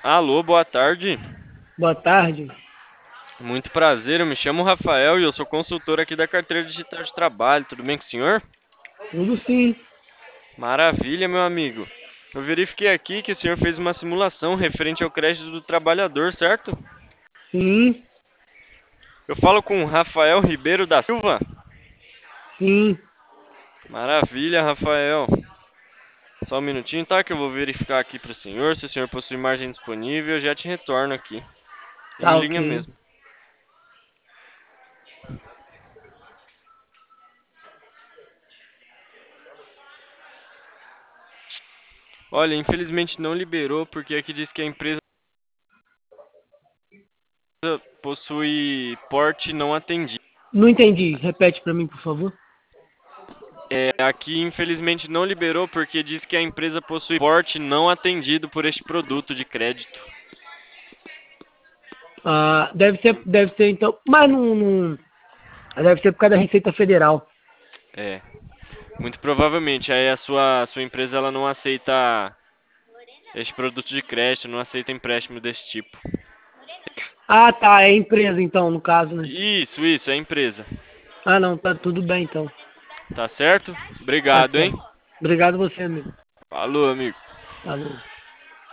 Alô, boa tarde. Boa tarde. Muito prazer, eu me chamo Rafael e eu sou consultor aqui da Carteira Digital de Trabalho. Tudo bem com o senhor? Tudo sim. Maravilha, meu amigo. Eu verifiquei aqui que o senhor fez uma simulação referente ao crédito do trabalhador, certo? Sim, Eu falo com o Rafael Ribeiro da Silva. sim. Maravilha, Rafael. Só um minutinho, tá? Que eu vou verificar aqui para o senhor. Se o senhor possui margem disponível, eu já te retorno aqui. Em Tá linha ok. mesmo. Olha, infelizmente não liberou, porque aqui diz que a empresa possui porte não atendido. Não entendi. Repete pra mim, por favor. Aqui infelizmente não liberou porque diz que a empresa possui porte não atendido por este produto de crédito. Ah, deve ser então. Mas não. Deve ser por causa da Receita Federal. É, muito provavelmente aí a sua empresa ela não aceita este produto de crédito, não aceita empréstimo desse tipo. Ah, tá. É empresa então, no caso, né? Isso, é a empresa. Ah, não. Tá tudo bem então. Tá certo? Tá Obrigado, hein? certo. Obrigado você, amigo. Falou, amigo. Falou.